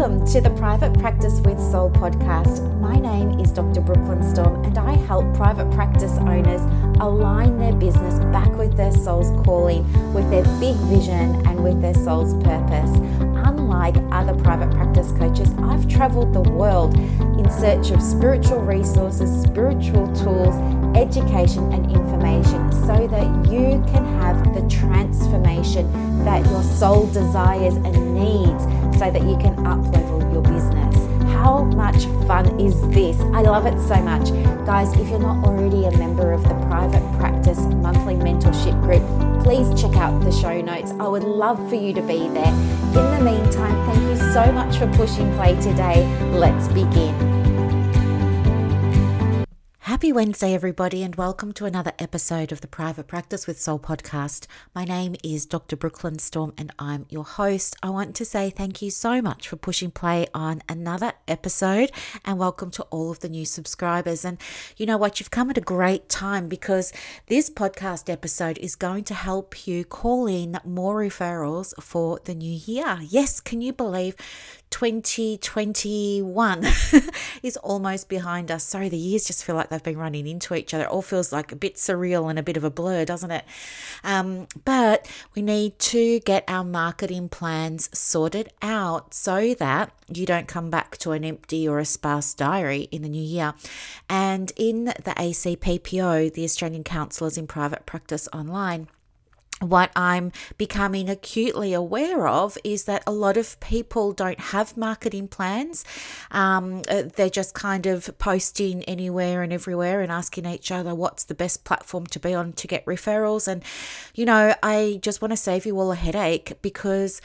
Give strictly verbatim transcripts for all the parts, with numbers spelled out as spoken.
Welcome to the Private Practice with Soul podcast. My name is Doctor Brooklyn Storm and I help private practice owners align their business back with their soul's calling, with their big vision and with their soul's purpose. Unlike other private practice coaches, I've traveled the world in search of spiritual resources, spiritual tools, education and information so that you can have the transformation that your soul desires and needs so that you can up-level your business. How much fun is this? I love it so much. Guys, if you're not already a member of the Private Practice Monthly Mentorship Group, please check out the show notes. I would love for you to be there. In the meantime, thank you so much for pushing play today. Let's begin. Happy Wednesday, everybody, and welcome to another episode of the Private Practice with Soul podcast. My name is Doctor Brooklyn Storm and I'm your host. I want to say thank you so much for pushing play on another episode and welcome to all of the new subscribers. And you know what? You've come at a great time because this podcast episode is going to help you call in more referrals for the new year. Yes, can you believe twenty twenty-one is almost behind us? Sorry, the years just feel like they've been running into each other. It all feels like a bit surreal and a bit of a blur, doesn't it? Um, but we need to get our marketing plans sorted out so that you don't come back to an empty or a sparse diary in the new year. And in the A C P P O, the Australian Counsellors in Private Practice Online, what I'm becoming acutely aware of is that a lot of people don't have marketing plans. Um, they're just kind of posting anywhere and everywhere and asking each other what's the best platform to be on to get referrals. And, you know, I just want to save you all a headache because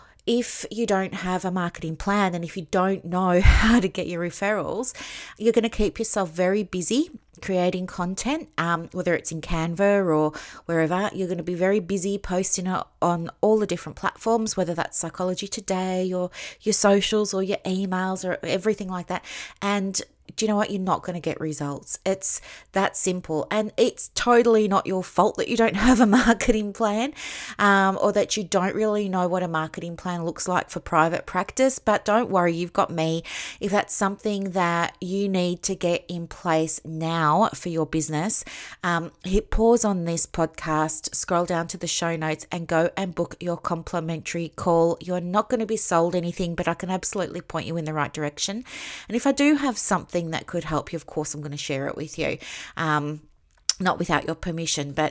if you don't have a marketing plan and if you don't know how to get your referrals, you're going to keep yourself very busy creating content, um, whether it's in Canva or wherever. You're going to be very busy posting it on all the different platforms, whether that's Psychology Today or your socials or your emails or everything like that. And do you know what? You're not going to get results. It's that simple. And it's totally not your fault that you don't have a marketing plan um, or that you don't really know what a marketing plan looks like for private practice. But don't worry, you've got me. If that's something that you need to get in place now for your business, um, hit pause on this podcast, scroll down to the show notes and go and book your complimentary call. You're not going to be sold anything, but I can absolutely point you in the right direction. And if I do have something that could help you, of course I'm going to share it with you, um, not without your permission. But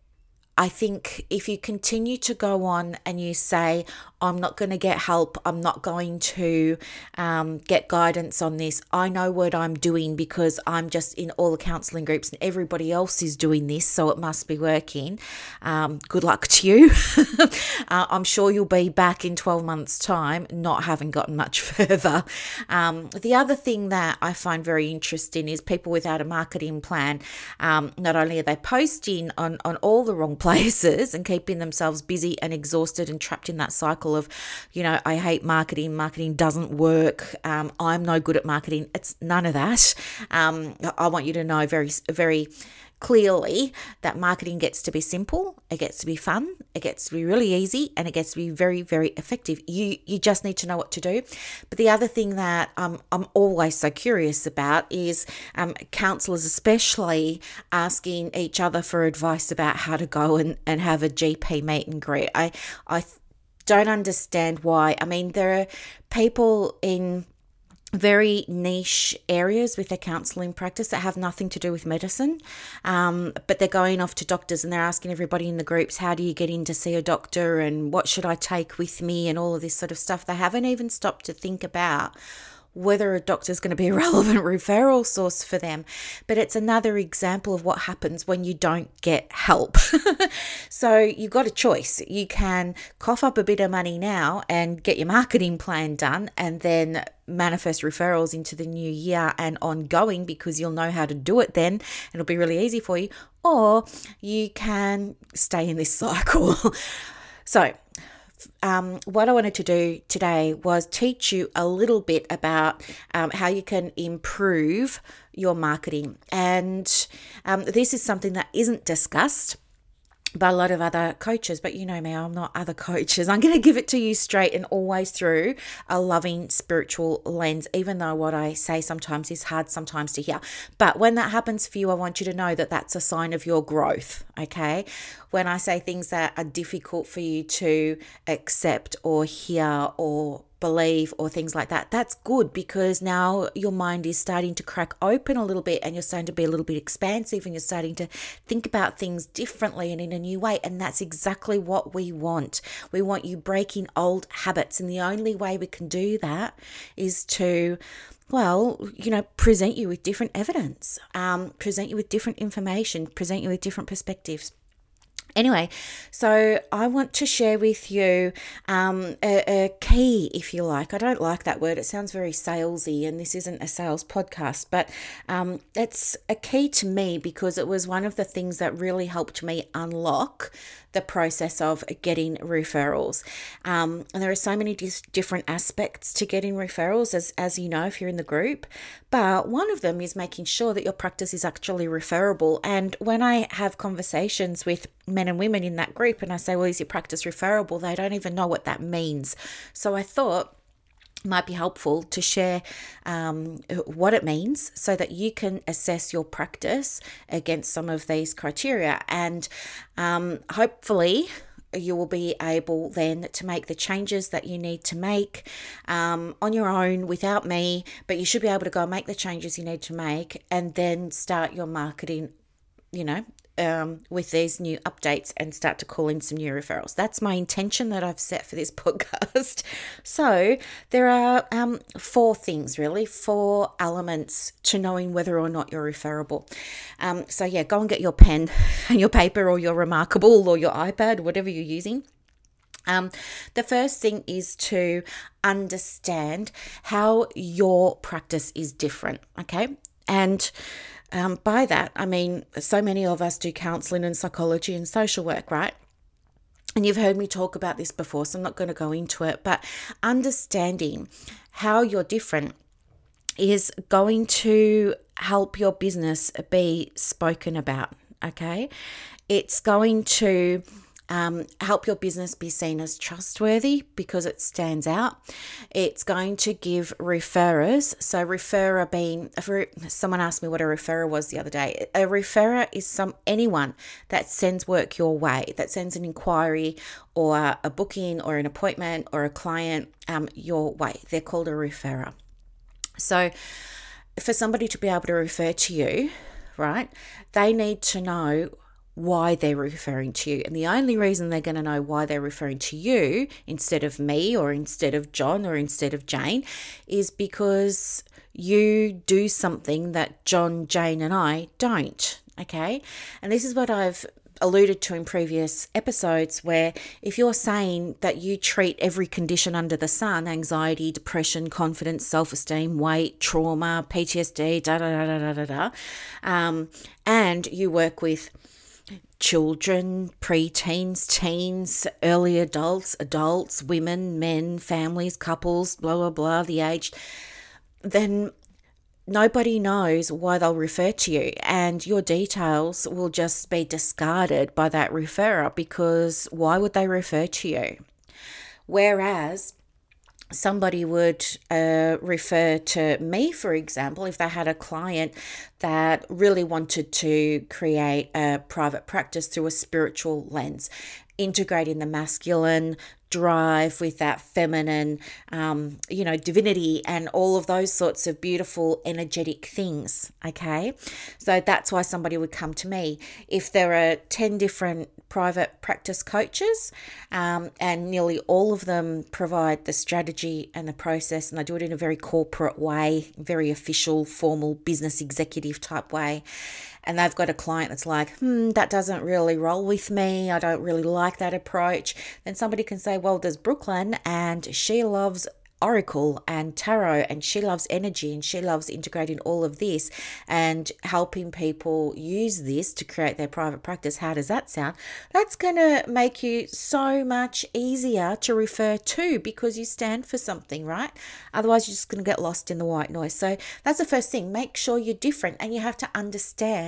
I think if you continue to go on and you say, I'm not going to get help, I'm not going to um, get guidance on this, I know what I'm doing because I'm just in all the counselling groups and everybody else is doing this, so it must be working. Um, good luck to you. uh, I'm sure you'll be back in twelve months' time not having gotten much further. Um, the other thing that I find very interesting is people without a marketing plan. Um, not only are they posting on, on all the wrong places and keeping themselves busy and exhausted and trapped in that cycle of, you know, I hate marketing, marketing doesn't work, um, I'm no good at marketing. It's none of that. Um, I want you to know very, very clearly that marketing gets to be simple, it gets to be fun, it gets to be really easy, and it gets to be very, very effective. You you just need to know what to do. But the other thing that um, I'm always so curious about is um, counsellors especially asking each other for advice about how to go and, and have a G P meet and greet. I, I don't understand why. I mean, there are people in very niche areas with their counselling practice that have nothing to do with medicine, um, but they're going off to doctors and they're asking everybody in the groups, how do you get in to see a doctor and what should I take with me and all of this sort of stuff. They haven't even stopped to think about whether a doctor is going to be a relevant referral source for them. But it's another example of what happens when you don't get help. So you've got a choice. You can cough up a bit of money now and get your marketing plan done and then manifest referrals into the new year and ongoing because you'll know how to do it then. It'll be really easy for you. Or you can stay in this cycle. So Um, what I wanted to do today was teach you a little bit about um, how you can improve your marketing. And um, this is something that isn't discussed by a lot of other coaches, but you know me, I'm not other coaches. I'm going to give it to you straight and always through a loving spiritual lens, even though what I say sometimes is hard sometimes to hear. But when that happens for you, I want you to know that that's a sign of your growth, okay? When I say things that are difficult for you to accept or hear or believe or things like that, that's good, because now your mind is starting to crack open a little bit and you're starting to be a little bit expansive and you're starting to think about things differently and in a new way. And that's exactly what we want. We want you breaking old habits. And the only way we can do that is to, well, you know, present you with different evidence, um, present you with different information, present you with different perspectives. Anyway, so I want to share with you um, a, a key, if you like. I don't like that word. It sounds very salesy, and this isn't a sales podcast, but um, it's a key to me because it was one of the things that really helped me unlock the process of getting referrals. Um, and there are so many dis- different aspects to getting referrals, as, as you know, if you're in the group. But one of them is making sure that your practice is actually referable. And when I have conversations with men and women in that group and I say, well, is your practice referable? They don't even know what that means. So I thought might be helpful to share um, what it means so that you can assess your practice against some of these criteria. And um, hopefully you will be able then to make the changes that you need to make um, on your own without me, but you should be able to go and make the changes you need to make and then start your marketing, you know, Um, with these new updates and start to call in some new referrals. That's my intention that I've set for this podcast. So there are um, four things, really, four elements to knowing whether or not you're referable. Um, so yeah, go and get your pen and your paper or your Remarkable or your iPad, whatever you're using. Um, the first thing is to understand how your practice is different, okay? And Um, by that, I mean, so many of us do counselling and psychology and social work, right? And you've heard me talk about this before, so I'm not going to go into it, but understanding how you're different is going to help your business be spoken about, okay? It's going to Um, help your business be seen as trustworthy because it stands out. It's going to give referrers, so referrer being, someone asked me what a referrer was the other day. A referrer is some anyone that sends work your way, that sends an inquiry or a booking or an appointment or a client um, your way. They're called a referrer. So for somebody to be able to refer to you, right, they need to know why they're referring to you. And the only reason they're going to know why they're referring to you instead of me or instead of John or instead of Jane is because you do something that John, Jane and I don't, okay? And this is what I've alluded to in previous episodes, where if you're saying that you treat every condition under the sun, anxiety, depression, confidence, self-esteem, weight, trauma, P T S D, da da da da da da da, um, and you work with children, preteens, teens, early adults, adults, women, men, families, couples, blah, blah, blah, the age, then nobody knows why they'll refer to you, and your details will just be discarded by that referrer because why would they refer to you? Whereas somebody would uh, refer to me, for example, if they had a client that really wanted to create a private practice through a spiritual lens, integrating the masculine drive with that feminine, um, you know, divinity and all of those sorts of beautiful energetic things, okay? So that's why somebody would come to me. If there are ten different private practice coaches um, and nearly all of them provide the strategy and the process, and they do it in a very corporate way, very official, formal business executive type way, and they've got a client that's like, hmm, that doesn't really roll with me, I don't really like that approach, then somebody can say, well, there's Brooklyn and she loves Oracle and Tarot and she loves energy and she loves integrating all of this and helping people use this to create their private practice. How does that sound? That's going to make you so much easier to refer to because you stand for something, right? Otherwise, you're just going to get lost in the white noise. So that's the first thing. Make sure you're different and you have to understand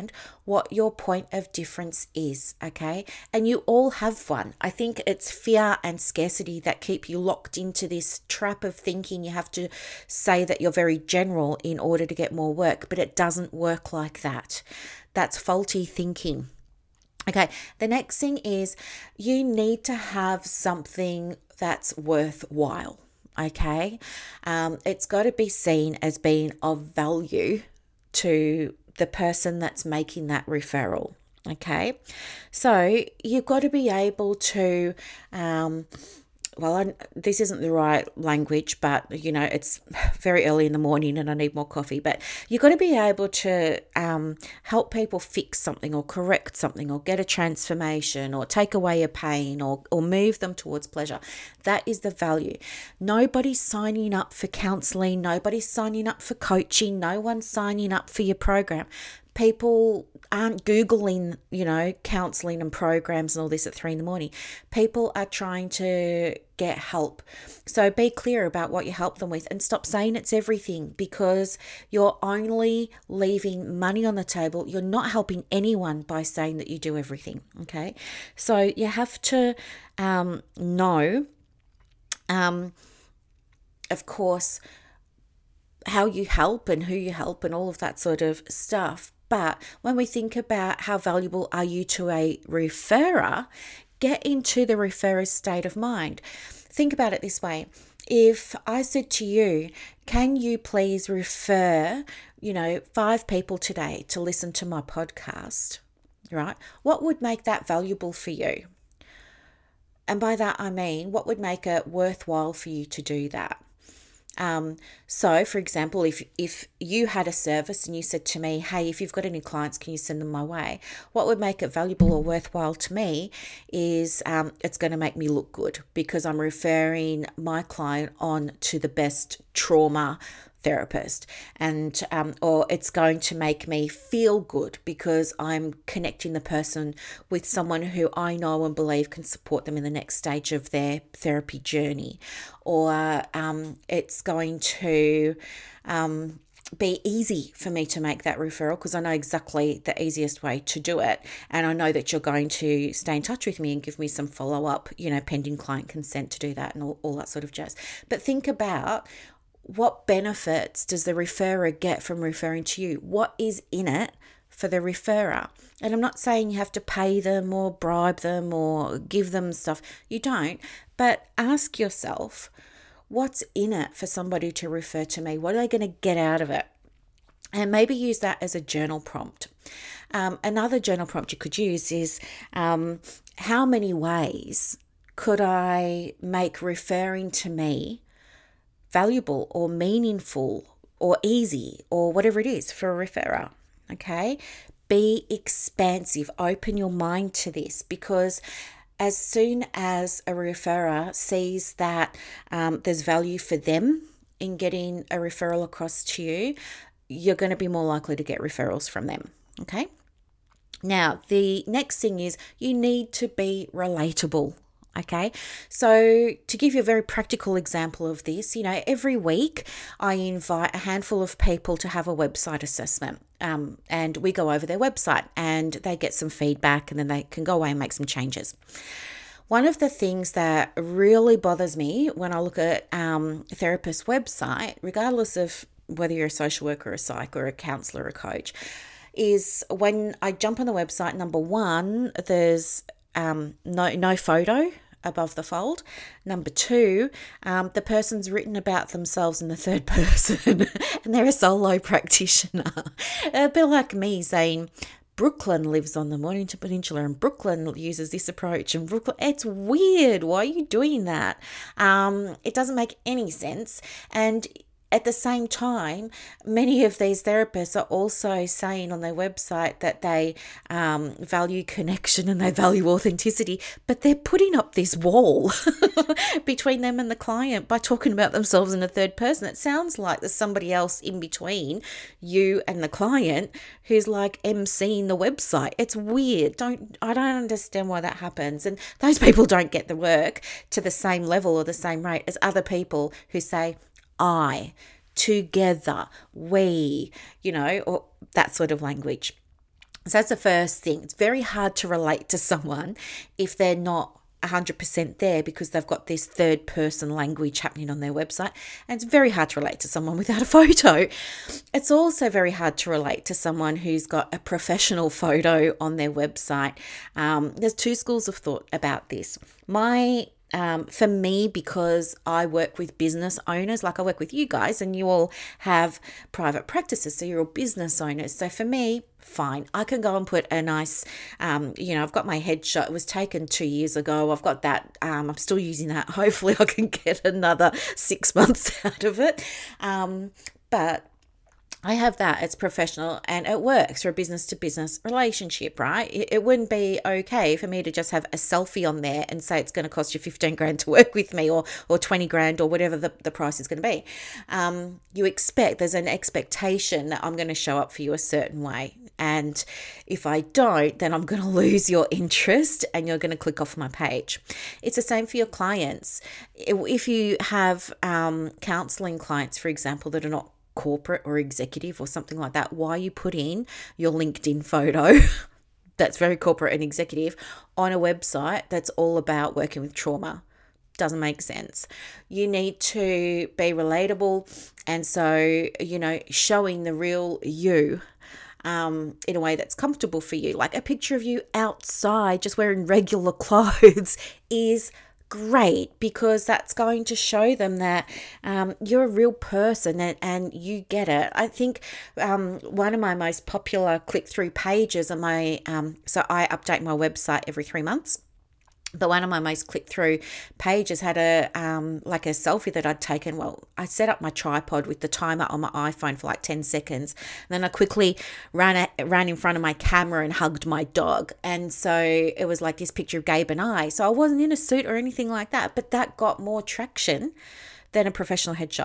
what your point of difference is, okay? And you all have one. I think it's fear and scarcity that keep you locked into this trap of thinking you have to say that you're very general in order to get more work, but it doesn't work like that. That's faulty thinking. Okay, the next thing is you need to have something that's worthwhile, okay? Um, it's got to be seen as being of value to the person that's making that referral, okay? So you've got to be able to, um, well, I, this isn't the right language, but, you know, it's very early in the morning and I need more coffee. But you've got to be able to um, help people fix something or correct something or get a transformation or take away a pain or, or move them towards pleasure. That is the value. Nobody's signing up for counseling. Nobody's signing up for coaching. No one's signing up for your program. People aren't Googling, you know, counseling and programs and all this at three in the morning. People are trying to get help. So be clear about what you help them with and stop saying it's everything, because you're only leaving money on the table. You're not helping anyone by saying that you do everything. Okay. So you have to um, know, um, of course, how you help and who you help and all of that sort of stuff. But when we think about how valuable are you to a referrer, get into the referrer's state of mind. Think about it this way. If I said to you, can you please refer, you know, five people today to listen to my podcast, right? What would make that valuable for you? And by that, I mean, what would make it worthwhile for you to do that? Um, so for example, if, if you had a service and you said to me, hey, if you've got any clients, can you send them my way? What would make it valuable or worthwhile to me is um, it's going to make me look good because I'm referring my client on to the best trauma therapist, and um, or it's going to make me feel good because I'm connecting the person with someone who I know and believe can support them in the next stage of their therapy journey, or um, it's going to um, be easy for me to make that referral because I know exactly the easiest way to do it, and I know that you're going to stay in touch with me and give me some follow-up, you know, pending client consent to do that and all, all that sort of jazz. But think about, what benefits does the referrer get from referring to you? What is in it for the referrer? And I'm not saying you have to pay them or bribe them or give them stuff. You don't. But ask yourself, what's in it for somebody to refer to me? What are they going to get out of it? And maybe use that as a journal prompt. Um, another journal prompt you could use is, um, how many ways could I make referring to me valuable or meaningful or easy or whatever it is for a referrer? Okay, be expansive, open your mind to this, because as soon as a referrer sees that um, there's value for them in getting a referral across to you, you're going to be more likely to get referrals from them. Okay, now the next thing is you need to be relatable. Okay, so to give you a very practical example of this, you know, every week I invite a handful of people to have a website assessment, um, and we go over their website and they get some feedback and then they can go away and make some changes. One of the things that really bothers me when I look at um, a therapist's website, regardless of whether you're a social worker, a psych, or a counsellor, or a coach, is when I jump on the website, number one, there's um, no no photo above the fold. Number two, um, the person's written about themselves in the third person and they're a solo practitioner. A bit like me saying, Brooklyn lives on the Mornington Peninsula and Brooklyn uses this approach, and Brooklyn, it's weird. Why are you doing that? Um, it doesn't make any sense. And at the same time, many of these therapists are also saying on their website that they um, value connection and they value authenticity, but they're putting up this wall between them and the client by talking about themselves in the third person. It sounds like there's somebody else in between you and the client who's like emceeing the website. It's weird. Don't I don't understand why that happens. And those people don't get the work to the same level or the same rate as other people who say, I, together, we, you know, or that sort of language. So that's the first thing. It's very hard to relate to someone if they're not one hundred percent there, because they've got this third person language happening on their website. And it's very hard to relate to someone without a photo. It's also very hard to relate to someone who's got a professional photo on their website. Um, there's two schools of thought about this. My Um, for me, because I work with business owners, like I work with you guys, and you all have private practices, so you're all business owners. So for me, fine, I can go and put a nice, um, you know, I've got my headshot. It was taken two years ago. I've got that. Um, I'm still using that. Hopefully, I can get another six months out of it. Um, but I have that. It's professional and it works for a business to business relationship, right? It, it wouldn't be okay for me to just have a selfie on there and say it's going to cost you fifteen grand to work with me, or or twenty grand, or whatever the, the price is going to be. Um, you expect, there's an expectation that I'm going to show up for you a certain way. And if I don't, then I'm going to lose your interest and you're going to click off my page. It's the same for your clients. If you have um, counseling clients, for example, that are not corporate or executive or something like that, why you put in your LinkedIn photo that's very corporate and executive on a website that's all about working with trauma? Doesn't make sense. You need to be relatable, and so, you know, showing the real you um, in a way that's comfortable for you. Like a picture of you outside just wearing regular clothes is great, because that's going to show them that um, you're a real person and, and you get it. I think um, one of my most popular click-through pages on my, um, so I update my website every three months. But one of my most click-through pages had a um, like a selfie that I'd taken. Well, I set up my tripod with the timer on my iPhone for like ten seconds. And then I quickly ran at, ran in front of my camera and hugged my dog. And so it was like this picture of Gabe and I. So I wasn't in a suit or anything like that, but that got more traction than a professional headshot.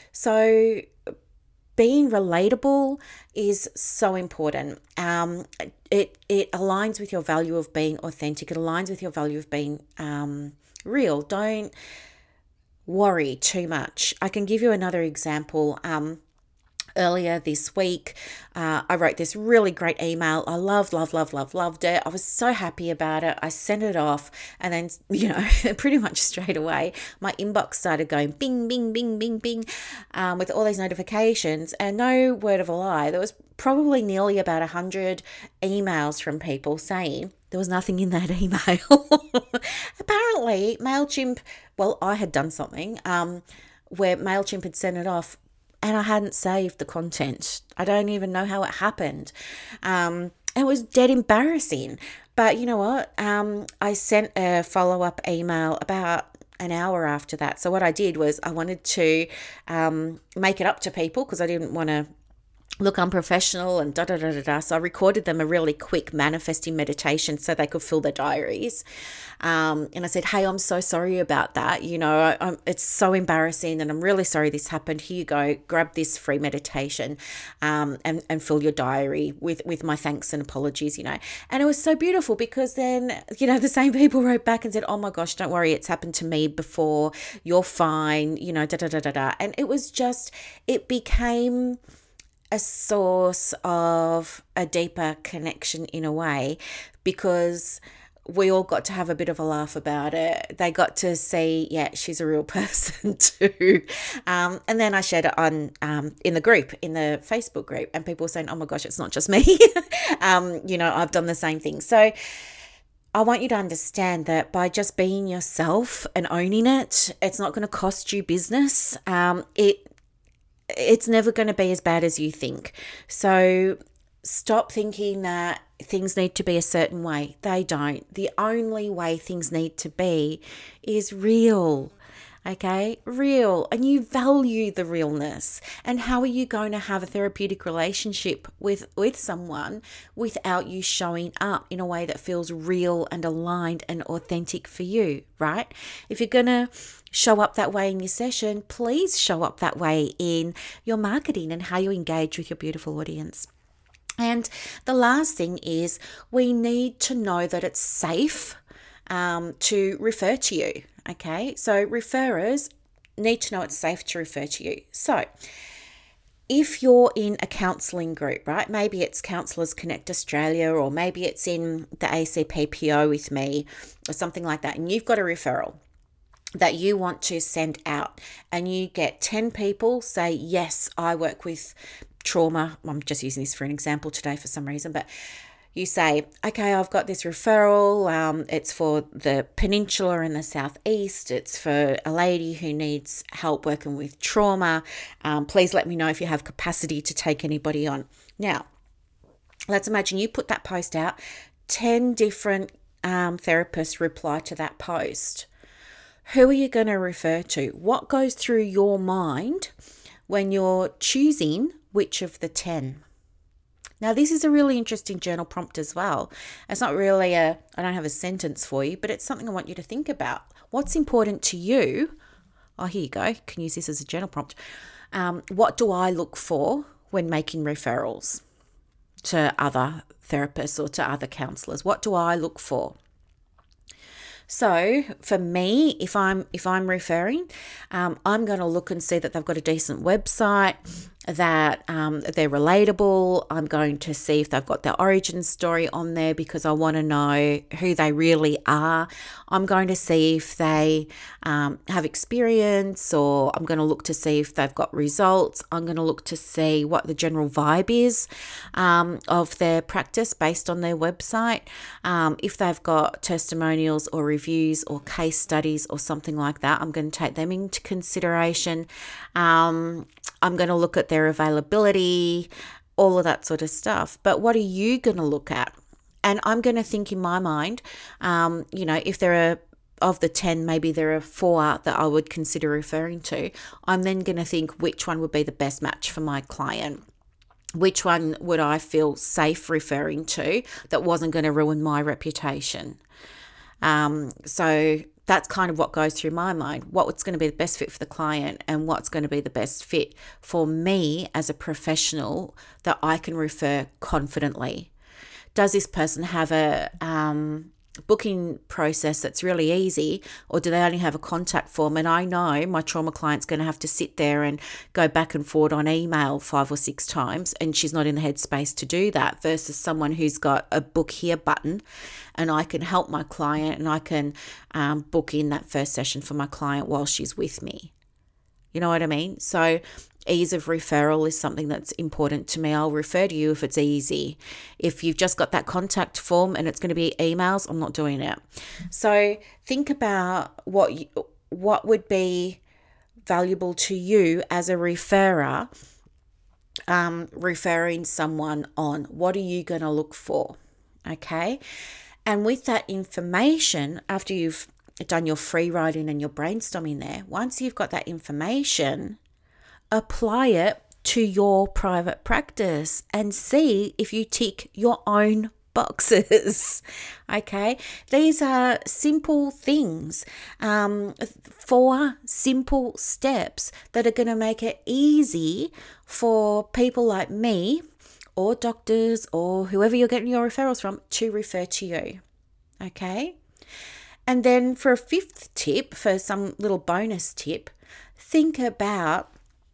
So being relatable is so important. Um, it it aligns with your value of being authentic. It aligns with your value of being um, real. Don't worry too much. I can give you another example. Um, Earlier this week, uh, I wrote this really great email. I loved, loved, loved, loved, loved it. I was so happy about it. I sent it off, and then, you know, pretty much straight away, my inbox started going bing, bing, bing, bing, bing, um, with all these notifications. And no word of a lie, there was probably nearly about a hundred emails from people saying there was nothing in that email. Apparently, MailChimp, well, I had done something um, where MailChimp had sent it off, and I hadn't saved the content. I don't even know how it happened. Um, it was dead embarrassing. But you know what? Um, I sent a follow-up email about an hour after that. So what I did was I wanted to um, make it up to people, because I didn't want to look unprofessional and da da da da da. So I recorded them a really quick manifesting meditation so they could fill their diaries. Um, and I said, hey, I'm so sorry about that. You know, I, I'm, it's so embarrassing, and I'm really sorry this happened. Here you go, grab this free meditation um, and, and fill your diary with, with my thanks and apologies, you know. And it was so beautiful, because then, you know, the same people wrote back and said, oh my gosh, don't worry, it's happened to me before. You're fine, you know, da da da da da. And it was just, it became a source of a deeper connection in a way, because we all got to have a bit of a laugh about it. They got to see, yeah, she's a real person too. Um, and then I shared it on um, in the group, in the Facebook group, and people were saying, oh my gosh, it's not just me. um, you know, I've done the same thing. So I want you to understand that by just being yourself and owning it, it's not going to cost you business. Um, it it's never going to be as bad as you think. So stop thinking that things need to be a certain way. They don't. The only way things need to be is real. Okay, real, and you value the realness. And how are you going to have a therapeutic relationship with, with someone without you showing up in a way that feels real and aligned and authentic for you, right? If you're going to show up that way in your session, please show up that way in your marketing and how you engage with your beautiful audience. And the last thing is, we need to know that it's safe um, to refer to you. Okay, so referrers need to know it's safe to refer to you. So if you're in a counselling group, right, maybe it's Counsellors Connect Australia, or maybe it's in the A C P P O with me or something like that, and you've got a referral that you want to send out, and you get ten people say, yes, I work with trauma. I'm just using this for an example today for some reason, but you say, okay, I've got this referral. Um, it's for the peninsula in the southeast. It's for a lady who needs help working with trauma. Um, please let me know if you have capacity to take anybody on. Now, let's imagine you put that post out. ten different um, therapists reply to that post. Who are you going to refer to? What goes through your mind when you're choosing which of the ten? Now, this is a really interesting journal prompt as well. It's not really a, I don't have a sentence for you, but it's something I want you to think about. What's important to you? Oh, here you go. You can use this as a journal prompt. Um, what do I look for when making referrals to other therapists or to other counsellors? What do I look for? So for me, if I'm if I'm referring, um, I'm going to look and see that they've got a decent website, that um, they're relatable. I'm going to see if they've got their origin story on there because I want to know who they really are. I'm going to see if they um, have experience, or I'm going to look to see if they've got results. I'm going to look to see what the general vibe is um, of their practice based on their website. Um, if they've got testimonials or reviews or case studies or something like that, I'm going to take them into consideration. Um, I'm going to look at their availability, all of that sort of stuff. But what are you going to look at? And I'm going to think in my mind, um, you know, if there are of the ten, maybe there are four that I would consider referring to. I'm then going to think which one would be the best match for my client. Which one would I feel safe referring to that wasn't going to ruin my reputation? Um, so that's kind of what goes through my mind. What's going to be the best fit for the client, and what's going to be the best fit for me as a professional that I can refer confidently. Does this person have a um, booking process that's really easy, or do they only have a contact form? And I know my trauma client's going to have to sit there and go back and forward on email five or six times, and she's not in the headspace to do that, versus someone who's got a book here button, and I can help my client and I can um, book in that first session for my client while she's with me. You know what I mean? So ease of referral is something that's important to me. I'll refer to you if it's easy. If you've just got that contact form and it's going to be emails, I'm not doing it. So think about what you, what would be valuable to you as a referrer, um, referring someone on. What are you going to look for? Okay. And with that information, after you've done your free writing and your brainstorming there, once you've got that information, apply it to your private practice and see if you tick your own boxes. Okay, these are simple things, um, four simple steps that are going to make it easy for people like me or doctors or whoever you're getting your referrals from to refer to you. Okay. And then for a fifth tip, for some little bonus tip, think about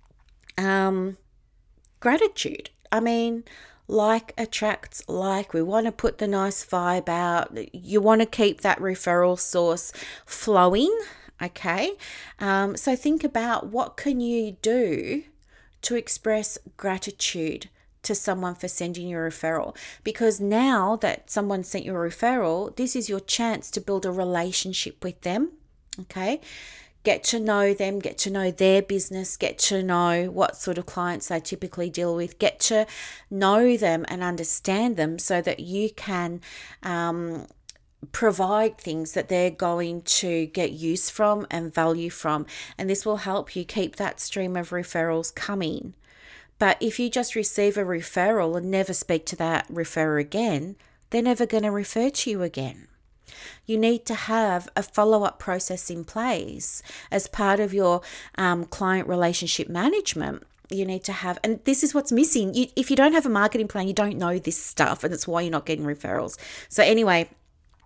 um, gratitude. I mean, like attracts like. We want to put the nice vibe out. You want to keep that referral source flowing, okay? Um, so think about what can you do to express gratitude to someone for sending you a referral, because now that someone sent you a referral, this is your chance to build a relationship with them. Okay, get to know them, get to know their business, get to know what sort of clients they typically deal with, get to know them and understand them so that you can um, provide things that they're going to get use from and value from, and this will help you keep that stream of referrals coming. But if you just receive a referral and never speak to that referrer again, they're never going to refer to you again. You need to have a follow-up process in place as part of your um, client relationship management. You need to have, and this is what's missing. You, if you don't have a marketing plan, you don't know this stuff, and that's why you're not getting referrals. So anyway,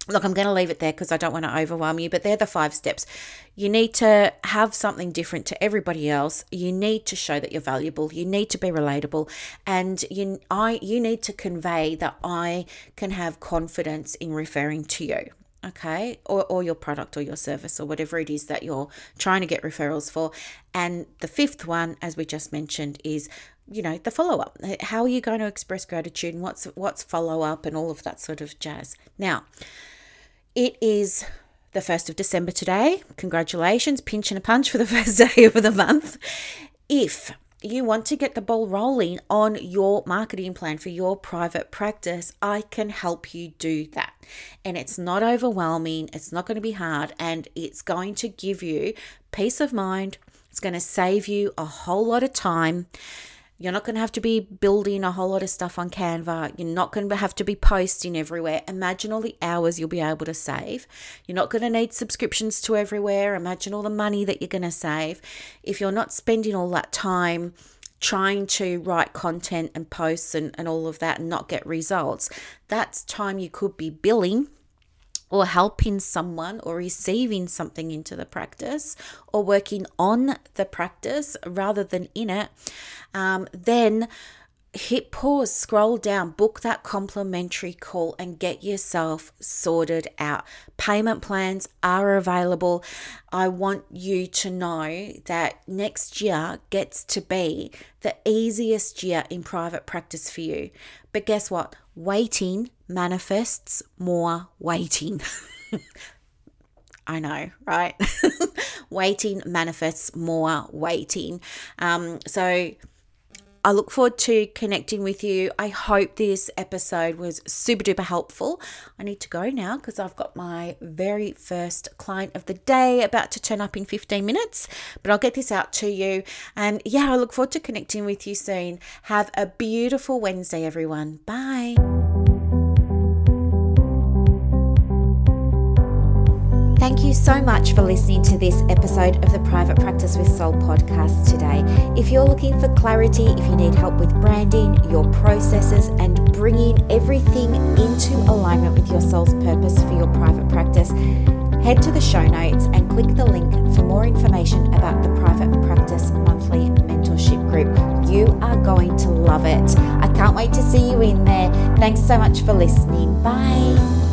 Look, I'm going to leave it there because I don't want to overwhelm you, but they're the five steps. You need to have something different to everybody else. You need to show that you're valuable. You need to be relatable, and you, I, you need to convey that I can have confidence in referring to you, okay, or, or your product or your service or whatever it is that you're trying to get referrals for. And the fifth one, as we just mentioned, is you know, the follow-up. How are you going to express gratitude, and what's what's follow-up and all of that sort of jazz. Now, it is the first of December today. Congratulations, pinch and a punch for the first day of the month. If you want to get the ball rolling on your marketing plan for your private practice, I can help you do that. And it's not overwhelming, it's not going to be hard, and it's going to give you peace of mind. It's going to save you a whole lot of time. You're not going to have to be building a whole lot of stuff on Canva. You're not going to have to be posting everywhere. Imagine all the hours you'll be able to save. You're not going to need subscriptions to everywhere. Imagine all the money that you're going to save. If you're not spending all that time trying to write content and posts and, and all of that and not get results, that's time you could be billing or helping someone or receiving something into the practice or working on the practice rather than in it. Um, then hit pause, scroll down, book that complimentary call and get yourself sorted out. Payment plans are available. I want you to know that next year gets to be the easiest year in private practice for you. But guess what? Waiting manifests more waiting. I know, right? Waiting manifests more waiting. Um, so I look forward to connecting with you. I hope this episode was super duper helpful. I need to go now because I've got my very first client of the day about to turn up in fifteen minutes, but I'll get this out to you. And yeah, I look forward to connecting with you soon. Have a beautiful Wednesday, everyone. Bye. Thank you so much for listening to this episode of the Private Practice with Soul podcast today. If you're looking for clarity, if you need help with branding, your processes, and bringing everything into alignment with your soul's purpose for your private practice, head to the show notes and click the link for more information about the Private Practice Monthly Mentorship Group. You are going to love it. I can't wait to see you in there. Thanks so much for listening. Bye.